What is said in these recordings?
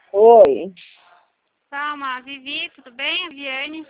Oi. Calma, Vivi, tudo bem? Viviane,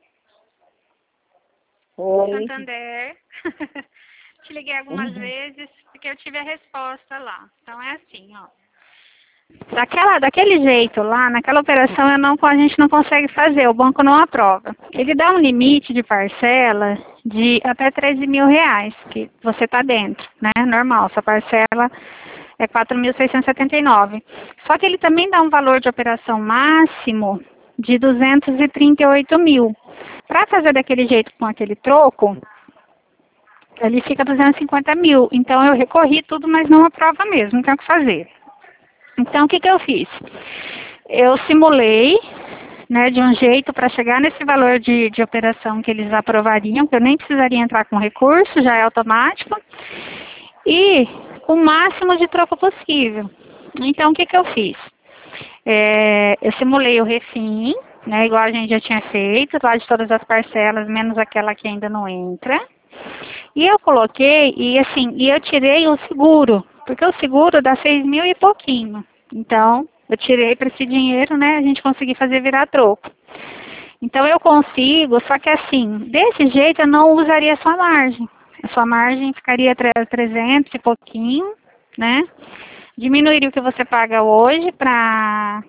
Oi. Santander. Te liguei algumas vezes porque eu tive a resposta lá. Então é assim, ó. Daquele jeito lá, naquela operação a gente não consegue fazer, o banco não aprova. Ele dá um limite de parcela de até 13 mil reais, que você está dentro, né? Normal, sua parcela é 4.679. Só que ele também dá um valor de operação máximo de 238 mil. Para fazer daquele jeito com aquele troco, ele fica 250 mil. Então eu recorri tudo, mas não aprova mesmo, não tem o que fazer. Então o que eu fiz? Eu simulei, né, de um jeito para chegar nesse valor de operação que eles aprovariam, que eu nem precisaria entrar com recurso, já é automático, e com o máximo de troco possível. Então o que eu fiz? Eu simulei o refim, né, igual a gente já tinha feito, lá de todas as parcelas, menos aquela que ainda não entra. E eu coloquei, e eu tirei o seguro, porque o seguro dá 6 mil e pouquinho. Então, eu tirei para esse dinheiro, né, a gente conseguir fazer virar troco. Então, eu consigo, só que assim, desse jeito eu não usaria a sua margem. A sua margem ficaria 300 e pouquinho, né? Diminuiria o que você paga hoje para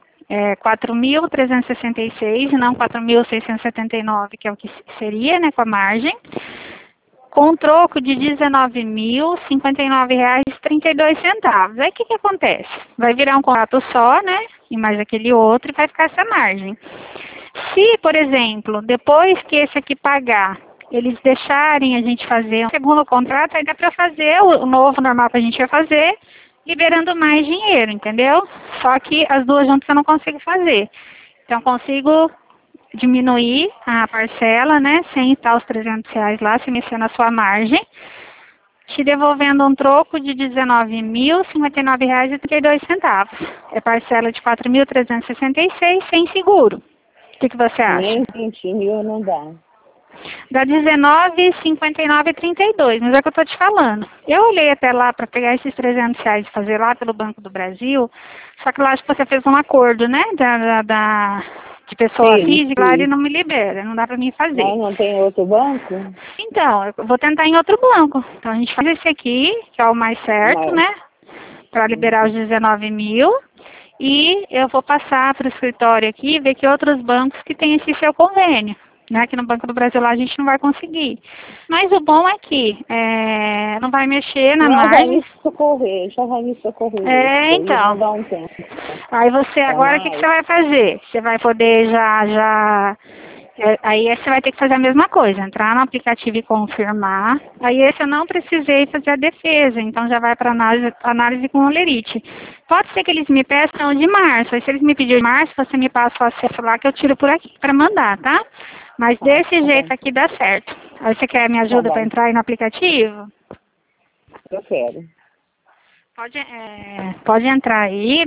4.366 e não 4.679, que é o que seria, né, com a margem. Com um troco de R$ 19.059,32. Aí o que acontece? Vai virar um contrato só, né? E mais aquele outro, e vai ficar essa margem. Se, por exemplo, depois que esse aqui pagar, eles deixarem a gente fazer um segundo contrato, aí dá para fazer o novo normal que a gente ia fazer, liberando mais dinheiro, entendeu? Só que as duas juntas eu não consigo fazer. Então, consigo diminuir a parcela, né, sem estar os R$ 300 lá, se mexer na sua margem, te devolvendo um troco de R$ 19.059,32. É parcela de 4.366 sem seguro. O que você acha? Nem 20 mil não dá. Dá R$19,59,32, mas é o que eu estou te falando. Eu olhei até lá para pegar esses R$ 300 e fazer lá pelo Banco do Brasil, só que lá acho que você fez um acordo, né, de pessoa física, lá ele não me libera, não dá para mim fazer. Mas não tem outro banco? Então, eu vou tentar em outro banco. Então a gente faz esse aqui, que é o mais certo, né, para liberar os 19 mil. E eu vou passar para o escritório aqui e ver que outros bancos que têm esse seu convênio. Né? Aqui no Banco do Brasil lá a gente não vai conseguir. Mas o bom é que não vai mexer na margem. Vai me socorrer, já vai me socorrer. Então. Dar um tempo. Aí você, agora o que você vai fazer? Você vai poder aí você vai ter que fazer a mesma coisa, entrar no aplicativo e confirmar. Aí esse eu não precisei fazer a defesa, então já vai para análise com o lerite. Pode ser que eles me peçam de março, aí se eles me pedirem de março, você me passa o acesso lá que eu tiro por aqui para mandar, tá? Mas desse jeito aqui dá certo. Aí você quer me ajuda para entrar aí no aplicativo? Eu quero. Pode entrar aí.